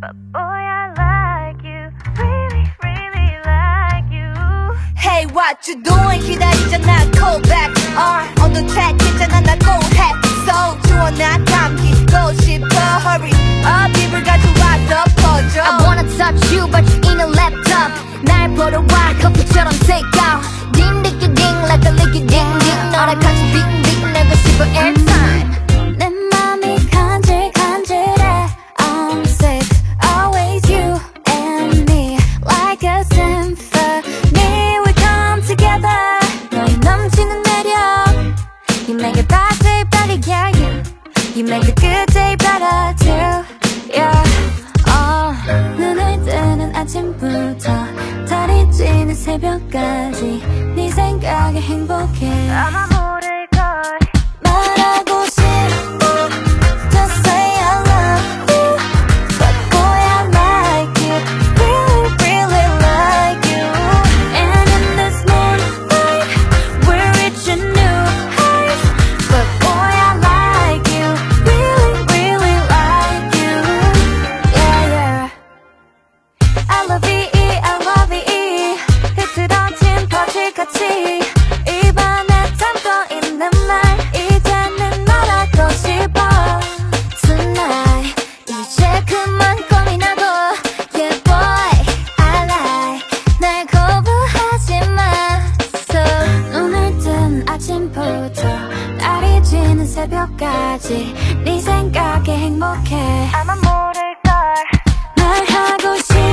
But boy, I like you, really, really like you. Hey, what you doing? 기다리잖아, call back. 어느새 괜찮아, 나 go ahead. So 주워 나 감기고 싶어. Hurry up, 입을 가져와 덮어줘. I wanna touch you, but you in a laptop. 날 보러 와, 커피처럼 take out. Ding, ding, ding, like a licky ding, ding. 너랑 같이 빙, 빙, 내고 싶어 airtime. 내 맘이 간질간질해. I'm sick, always you and me, like a symphony. We come together. 너의 넘치는 매력, you make it bad day better, yeah, you make the good day better too, yeah. 눈을 뜨는 아침부터 달이 지는 새벽까지 네 생각에 행복해. 아마 모를걸 말하고 싶어. Just say I love you. But boy, I like you, really, really like you. And in this moonlight, we're reaching new heights. But boy, I like you, really, really like you. Yeah, yeah. I love it, I love it. 흐트러진 퍼즐같이 입안에 담고 있는 말 이제는 말하고 싶어. Tonight 이제 그만 고민하고. Yeah boy, I like. 날 거부하지 마. So 눈을 뜬 아침부터 달이 지는 새벽까지 네 생각에 행복해. 아마 모를걸 말하고 싶어.